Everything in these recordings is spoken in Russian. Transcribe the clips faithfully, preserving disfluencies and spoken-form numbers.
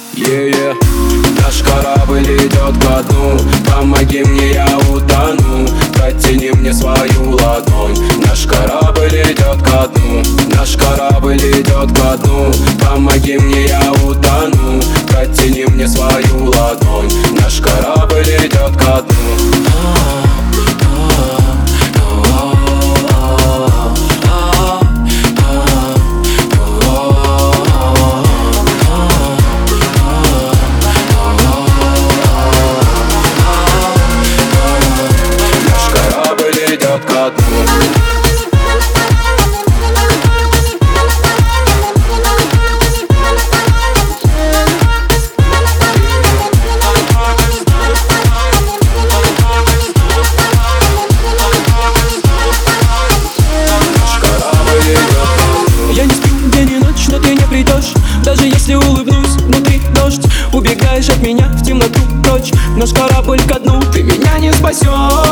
Yeah-yeah. Наш корабль идет ко дну, помоги мне, я утону. Протяни мне свою ладонь. Наш корабль идет ко дну, наш корабль идет ко дну. Помоги мне, я утону. Протяни мне свою ладонь. Наш корабль идет ко дну. Идет ко дну. Я не сплю день и ночь, но ты не придешь. Даже если улыбнусь, внутри дождь. Убегаешь от меня в темноту прочь. Наш корабль ко дну, ты меня не спасешь.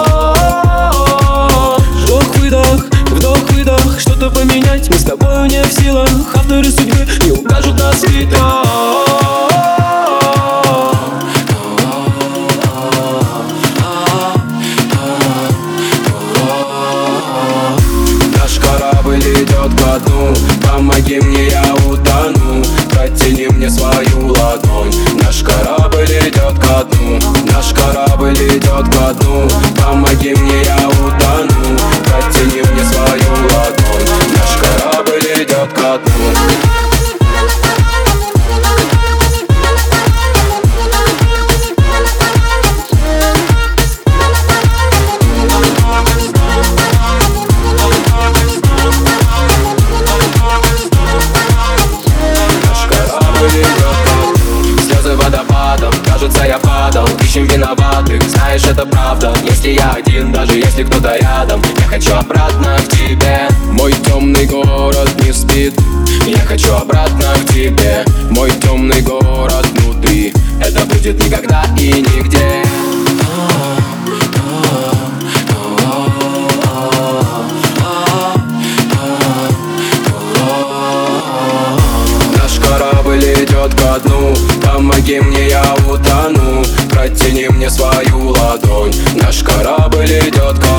Вдох-выдох, вдох-выдох. Что-то поменять мы с тобою не в силах. Авторы судьбы не укажут нас ветра. Наш корабль идет ко дну, помоги мне, я утону. Протяни мне свою ладонь. Наш корабль идет ко дну, наш корабль идет ко дну. Помоги мне, я утону. Протяни мне свою ладонь. Наш корабль идет ко дну. Кажется, я падал, ищем виноватых. Знаешь, это правда, если я один, даже если кто-то рядом. Я хочу обратно к тебе. Мой темный город не спит. Я хочу обратно к тебе. Мой темный город внутри. Это будет никогда и нигде. Наш корабль идет ко дну, помоги мне, я утону. Протяни мне свою ладонь. Наш корабль идет ко